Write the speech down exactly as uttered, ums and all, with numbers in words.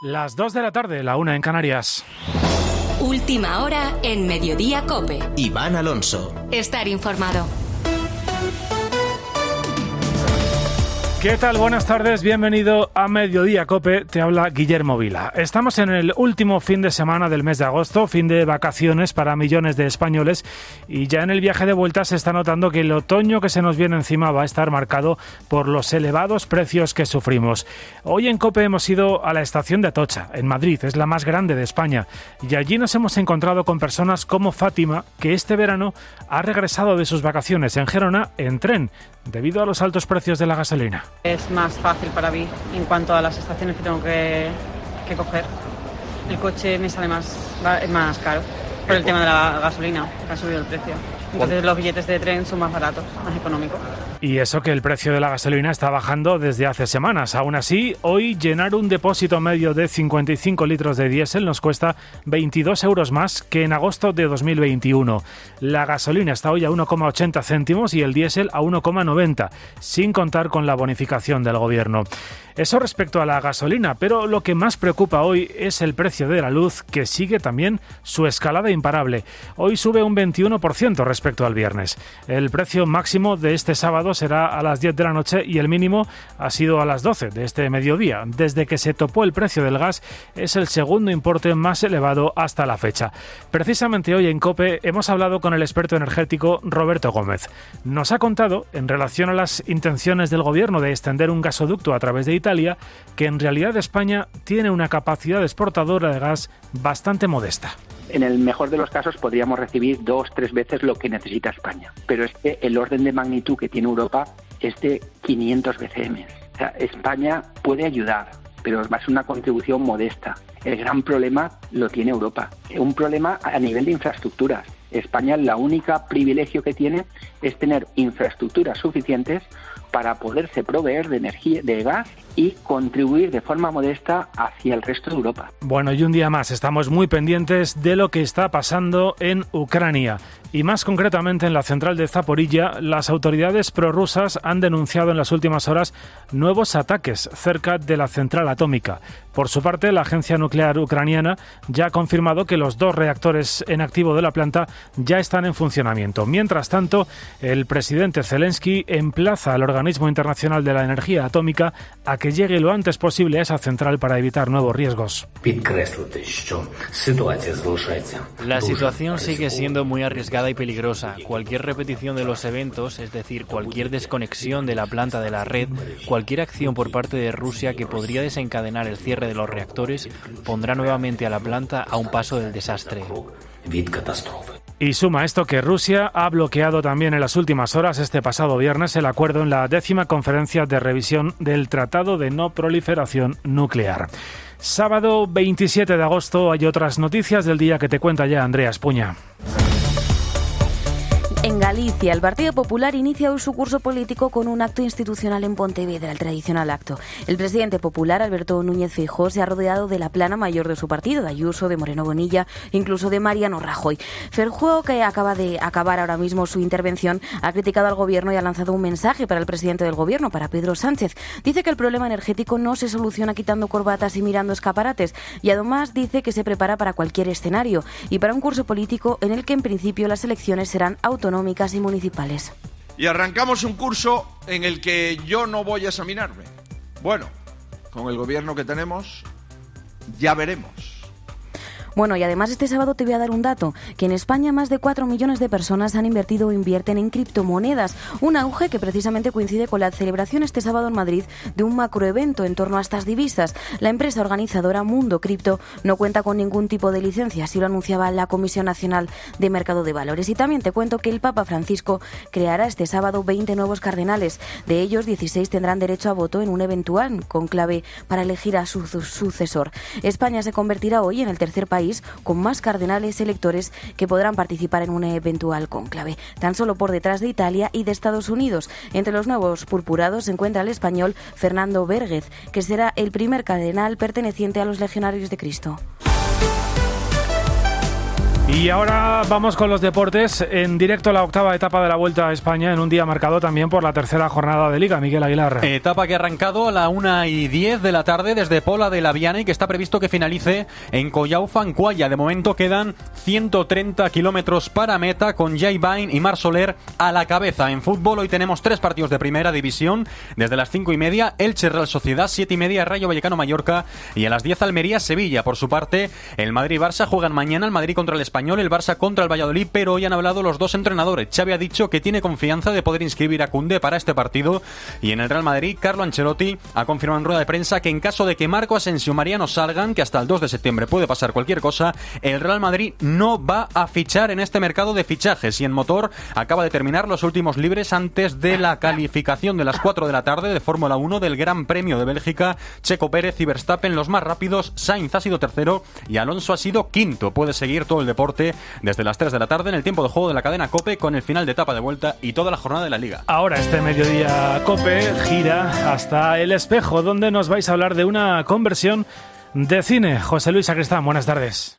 Las dos de la tarde, la una en Canarias. Última hora en Mediodía COPE. Iván Alonso. Estar informado. ¿Qué tal? Buenas tardes, bienvenido a Mediodía COPE, te habla Guillermo Vila. Estamos en el último fin de semana del mes de agosto, fin de vacaciones para millones de españoles, y ya en el viaje de vuelta se está notando que el otoño que se nos viene encima va a estar marcado por los elevados precios que sufrimos. Hoy en COPE hemos ido a la estación de Atocha, en Madrid, es la más grande de España, y allí nos hemos encontrado con personas como Fátima, que este verano ha regresado de sus vacaciones en Gerona en tren, debido a los altos precios de la gasolina. Es más fácil para mí en cuanto a las estaciones que tengo que, que coger. El coche me sale más, más caro por el tema de la gasolina, que ha subido el precio. Entonces los billetes de tren son más baratos, más económicos. Y eso que el precio de la gasolina está bajando desde hace semanas. Aún así, hoy llenar un depósito medio de cincuenta y cinco litros de diésel nos cuesta veintidós euros más que en agosto de dos mil veintiuno. La gasolina está hoy a uno coma ochenta céntimos y el diésel a uno coma noventa, sin contar con la bonificación del gobierno. Eso respecto a la gasolina, pero lo que más preocupa hoy es el precio de la luz, que sigue también su escalada imparable. Hoy sube un veintiuno por ciento respecto al viernes. El precio máximo de este sábado será a las diez de la noche y el mínimo ha sido a las doce de este mediodía. Desde que se topó el precio del gas, es el segundo importe más elevado hasta la fecha. Precisamente hoy en COPE hemos hablado con el experto energético Roberto Gómez. Nos ha contado, en relación a las intenciones del gobierno de extender un gasoducto a través de Italia, que en realidad España tiene una capacidad exportadora de gas bastante modesta. En el mejor de los casos podríamos recibir dos, tres veces lo que necesita España. Pero es que el orden de magnitud que tiene Europa es de quinientos B C M. O sea, España puede ayudar, pero va a ser una contribución modesta. El gran problema lo tiene Europa. Un problema a nivel de infraestructuras. España, la única privilegio que tiene es tener infraestructuras suficientes para poderse proveer de energía, de gas, y contribuir de forma modesta hacia el resto de Europa. Bueno, y un día más estamos muy pendientes de lo que está pasando en Ucrania. Y más concretamente en la central de Zaporilla, las autoridades prorrusas han denunciado en las últimas horas nuevos ataques cerca de la central atómica. Por su parte, la agencia nuclear ucraniana ya ha confirmado que los dos reactores en activo de la planta ya están en funcionamiento. Mientras tanto, el presidente Zelensky emplaza al Organismo Internacional de la Energía Atómica a que llegue lo antes posible a esa central para evitar nuevos riesgos. La situación sigue siendo muy arriesgada y peligrosa. Cualquier repetición de los eventos, es decir, cualquier desconexión de la planta de la red, cualquier acción por parte de Rusia que podría desencadenar el cierre de los reactores, pondrá nuevamente a la planta a un paso del desastre. Y suma esto que Rusia ha bloqueado también en las últimas horas, este pasado viernes, el acuerdo en la décima conferencia de revisión del Tratado de No Proliferación Nuclear. Sábado veintisiete de agosto hay otras noticias del día que te cuenta ya Andrea Espuña. En Galicia, el Partido Popular inicia hoy su curso político con un acto institucional en Pontevedra, el tradicional acto. El presidente popular, Alberto Núñez Feijóo, se ha rodeado de la plana mayor de su partido, de Ayuso, de Moreno Bonilla, incluso de Mariano Rajoy. Feijóo, que acaba de acabar ahora mismo su intervención, ha criticado al gobierno y ha lanzado un mensaje para el presidente del gobierno, para Pedro Sánchez. Dice que el problema energético no se soluciona quitando corbatas y mirando escaparates, y además dice que se prepara para cualquier escenario y para un curso político en el que en principio las elecciones serán autonómicas y municipales. Y arrancamos un curso en el que yo no voy a examinarme. Bueno, con el gobierno que tenemos, ya veremos. Bueno, y además este sábado te voy a dar un dato, que en España más de cuatro millones de personas han invertido o invierten en criptomonedas, un auge que precisamente coincide con la celebración este sábado en Madrid de un macroevento en torno a estas divisas. La empresa organizadora Mundo Cripto no cuenta con ningún tipo de licencia, así lo anunciaba la Comisión Nacional de Mercado de Valores. Y también te cuento que el Papa Francisco creará este sábado veinte nuevos cardenales. De ellos, dieciséis tendrán derecho a voto en un eventual conclave para elegir a su sucesor. España se convertirá hoy en el tercer país con más cardenales electores que podrán participar en un eventual cónclave, tan solo por detrás de Italia y de Estados Unidos. Entre los nuevos purpurados se encuentra el español Fernando Vérguez, que será el primer cardenal perteneciente a los Legionarios de Cristo. Y ahora vamos con los deportes. En directo la octava etapa de la Vuelta a España en un día marcado también por la tercera jornada de Liga. Miguel Aguilar. Etapa que ha arrancado a la una y diez de la tarde desde Pola de la Viana y que está previsto que finalice en Collao-Fancuaya. De momento quedan ciento treinta kilómetros para meta con Jay Vine y Marc Soler a la cabeza. En fútbol hoy tenemos tres partidos de primera división. Desde las cinco y media Elche Real Sociedad, siete y media Rayo Vallecano Mallorca y a las diez Almería Sevilla. Por su parte el Madrid-Barça juegan mañana, el Madrid contra el Español, el Barça contra el Valladolid, pero hoy han hablado los dos entrenadores. Xavi ha dicho que tiene confianza de poder inscribir a Koundé para este partido, y en el Real Madrid Carlo Ancelotti ha confirmado en rueda de prensa que en caso de que Marco Asensio y Mariano salgan, que hasta el dos de septiembre puede pasar cualquier cosa, el Real Madrid no va a fichar en este mercado de fichajes. Y en motor acaba de terminar los últimos libres antes de la calificación de las cuatro de la tarde de Fórmula uno del Gran Premio de Bélgica. Checo Pérez y Verstappen los más rápidos, Sainz ha sido tercero y Alonso ha sido quinto. Puede seguir todo el deporte desde las tres de la tarde en el tiempo de juego de la cadena COPE con el final de etapa de vuelta y toda la jornada de la Liga. Ahora este mediodía COPE gira hasta El Espejo, donde nos vais a hablar de una conversión de cine. José Luis Sacristán, buenas tardes.